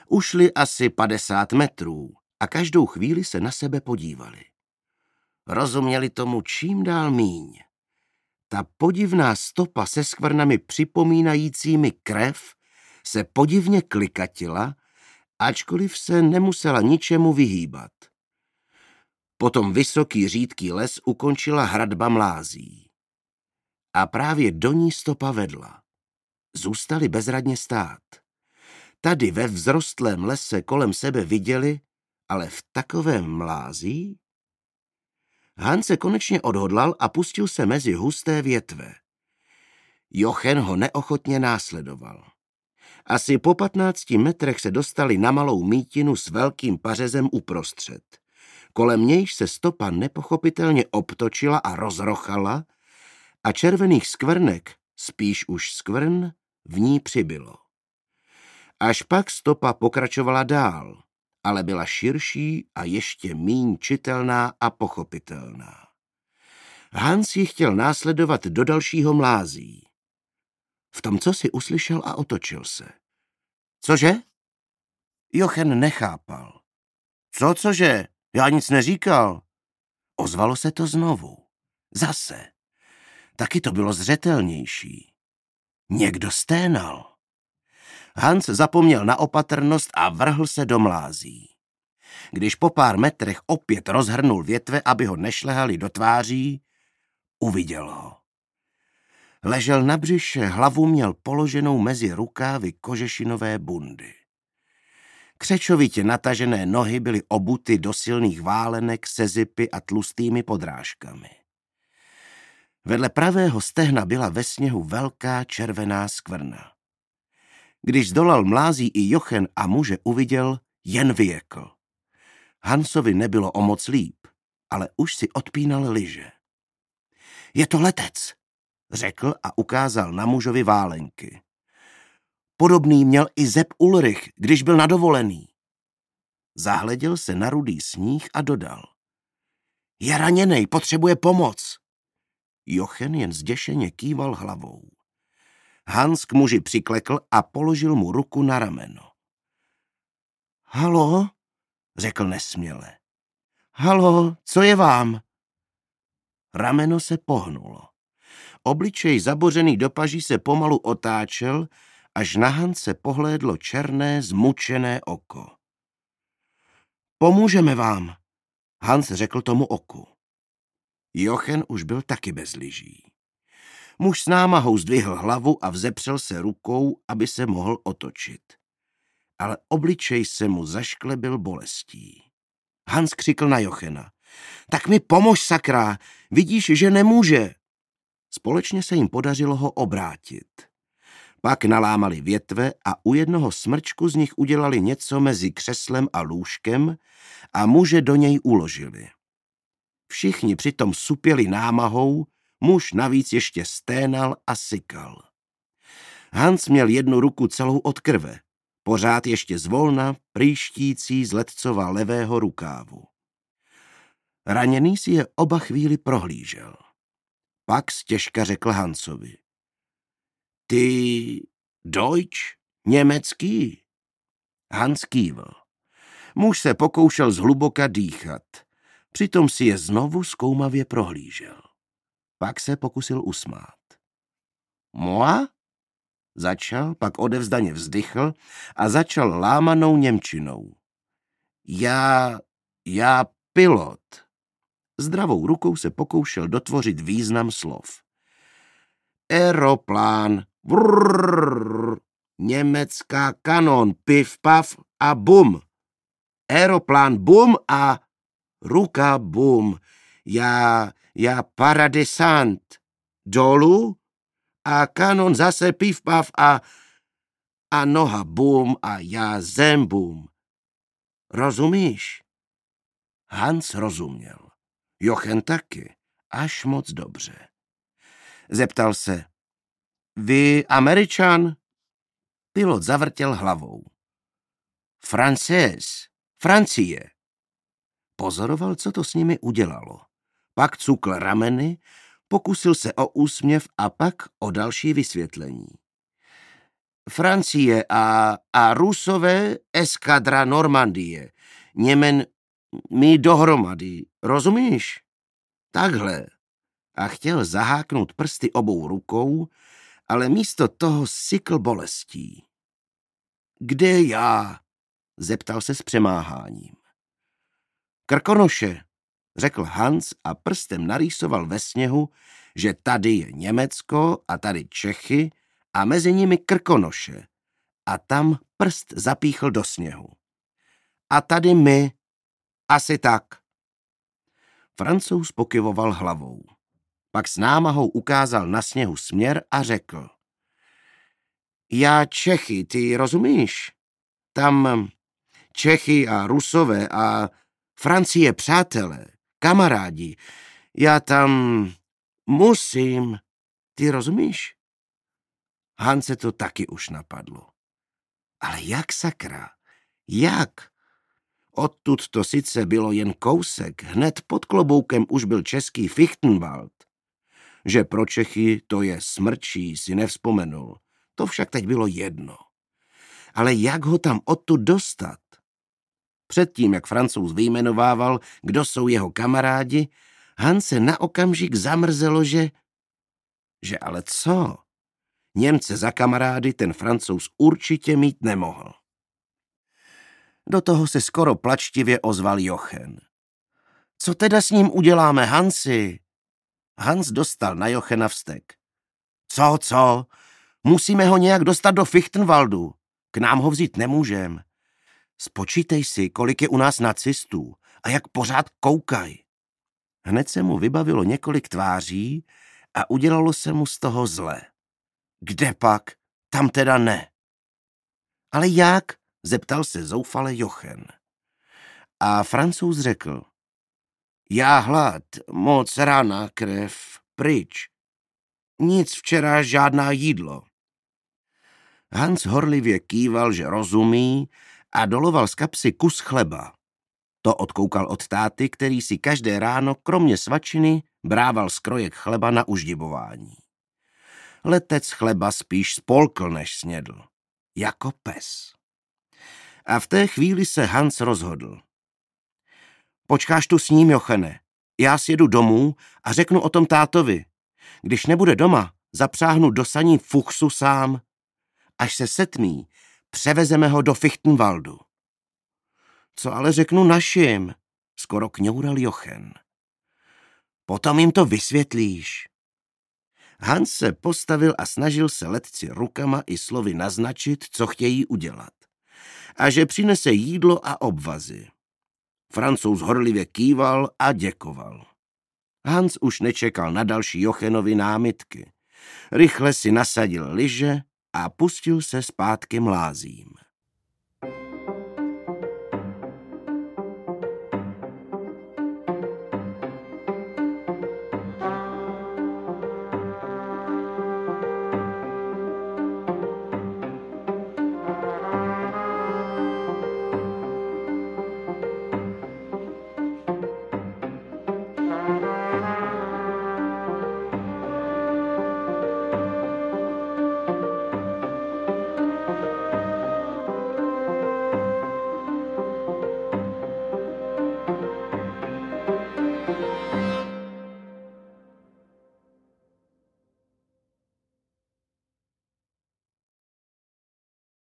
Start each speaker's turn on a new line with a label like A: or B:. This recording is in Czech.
A: Ušli asi 50 metrů a každou chvíli se na sebe podívali. Rozuměli tomu čím dál míň. Ta podivná stopa se skvrnami připomínajícími krev se podivně klikatila, ačkoliv se nemusela ničemu vyhýbat. Potom vysoký řídký les ukončila hradba mlází. A právě do ní stopa vedla. Zůstali bezradně stát. Tady ve vzrostlém lese kolem sebe viděli, ale v takovém mlází? Hans se konečně odhodlal a pustil se mezi husté větve. Jochen ho neochotně následoval. Asi po 15 metrech se dostali na malou mítinu s velkým pařezem uprostřed. Kolem nějž se stopa nepochopitelně obtočila a rozrochala a červených skvrnek, spíš už skvrn, v ní přibylo. Až pak stopa pokračovala dál, ale byla širší a ještě míň čitelná a pochopitelná. Hans ji chtěl následovat do dalšího mlází. V tom, co si uslyšel a otočil se. Cože? Jochen nechápal. Cože? Já nic neříkal. Ozvalo se to znovu. Zase. Taky to bylo zřetelnější. Někdo sténal. Hans zapomněl na opatrnost a vrhl se do mlází. Když po pár metrech opět rozhrnul větve, aby ho nešlehali do tváří, uviděl ho. Ležel na břiše, hlavu měl položenou mezi rukávy kožešinové bundy. Křečovitě natažené nohy byly obuty do silných válenek se zipy a tlustými podrážkami. Vedle pravého stehna byla ve sněhu velká červená skvrna. Když zdolal mlází i Jochen a muže uviděl, jen vyjekl. Hansovi nebylo o moc líp, ale už si odpínal lyže. Je to letec, řekl a ukázal na mužovi válenky. Podobný měl i Sepp Ulrich, když byl na dovolený. Zahleděl se na rudý sníh a dodal. Je raněnej, potřebuje pomoc. Jochen jen zděšeně kýval hlavou. Hans k muži přiklekl a položil mu ruku na rameno. Halo, řekl nesměle. Halo, co je vám? Rameno se pohnulo. Obličej zabořený do paží se pomalu otáčel, až na Hanse pohlédlo černé, zmučené oko. Pomůžeme vám, Hans řekl tomu oku. Jochen už byl taky bez lyží. Muž s námahou zdvihl hlavu a vzepřel se rukou, aby se mohl otočit. Ale obličej se mu zašklebil bolestí. Hans křikl na Jochena. Tak mi pomož, sakra, vidíš, že nemůže. Společně se jim podařilo ho obrátit. Pak nalámali větve a u jednoho smrčku z nich udělali něco mezi křeslem a lůžkem a muže do něj uložili. Všichni přitom supěli námahou, muž navíc ještě sténal a sykal. Hans měl jednu ruku celou od krve, pořád ještě zvolna prýštící z ledcova levého rukávu. Raněný si je oba chvíli prohlížel. Pak stěžka řekl Hansovi. Ty Deutsch? Německý? Hans kývl. Muž se pokoušel zhluboka dýchat. Přitom si je znovu zkoumavě prohlížel. Pak se pokusil usmát. Moi? Začal, pak odevzdaně vzdychl a začal lámanou němčinou. Já pilot. Zdravou rukou se pokoušel dotvořit význam slov. Aeroplán, vrrrr, německá kanon, piv, pav a bum. Aeroplán, bum a ruka, bum. Já paradesant. Dolů a kanon zase piv, pav a noha, bum a já zem, bum. Rozumíš? Hans rozuměl. Jochen taky, až moc dobře. Zeptal se, vy Američan? Pilot zavrtěl hlavou. Francés, Francie. Pozoroval, co to s nimi udělalo. Pak cukl rameny, pokusil se o úsměv a pak o další vysvětlení. Francie a Rusové eskadra Normandie. Němen my dohromady, rozumíš? Takhle. A chtěl zaháknout prsty obou rukou, ale místo toho sykl bolestí. Kde já? Zeptal se s přemáháním. Krkonoše, řekl Hans a prstem narýsoval ve sněhu, že tady je Německo a tady Čechy a mezi nimi Krkonoše. A tam prst zapíchl do sněhu. A tady my. Asi tak. Francouz pokyvoval hlavou. Pak s námahou ukázal na sněhu směr a řekl. Já Čechy, ty rozumíš? Tam Čechy a Rusové a Francie přátelé, kamarádi. Já tam musím, ty rozumíš? Hance to taky už napadlo. Ale jak sakra? Jak? Odtud to sice bylo jen kousek, hned pod kloboukem už byl český Fichtenwald. Že pro Čechy to je smrčí, si nevzpomenul. To však teď bylo jedno. Ale jak ho tam odtud dostat? Předtím, jak Francouz vyjmenovával, kdo jsou jeho kamarádi, Hanse na okamžik zamrzelo, že ale co? Němce za kamarády ten Francouz určitě mít nemohl. Do toho se skoro plačtivě ozval Jochen. Co teda s ním uděláme, Hansi? Hans dostal na Jochena vztek. Co? Musíme ho nějak dostat do Fichtenwaldu. K nám ho vzít nemůžem. Spočítej si, kolik je u nás nacistů a jak pořád koukaj. Hned se mu vybavilo několik tváří a udělalo se mu z toho zle. Kde pak? Tam teda ne. Ale jak? Zeptal se zoufale Jochen. A Francouz řekl. Já hlad, moc rána, krev, pryč. Nic včera, žádná jídlo. Hans horlivě kýval, že rozumí a doloval z kapsy kus chleba. To odkoukal od táty, který si každé ráno, kromě svačiny, brával skrojek chleba na uždibování. Letec chleba spíš spolkl, než snědl. Jako pes. A v té chvíli se Hans rozhodl. Počkáš tu s ním, Jochene. Já sjedu domů a řeknu o tom tátovi. Když nebude doma, zapřáhnu do saní Fuchsu sám. Až se setmí, převezeme ho do Fichtenwaldu. Co ale řeknu našim? Skoro kňoural Jochen. Potom jim to vysvětlíš. Hans se postavil a snažil se letci rukama i slovy naznačit, co chtějí udělat. A že přinese jídlo a obvazy. Francouz horlivě kýval a děkoval. Hans už nečekal na další Jochenovi námitky. Rychle si nasadil lyže a pustil se zpátky mlázím.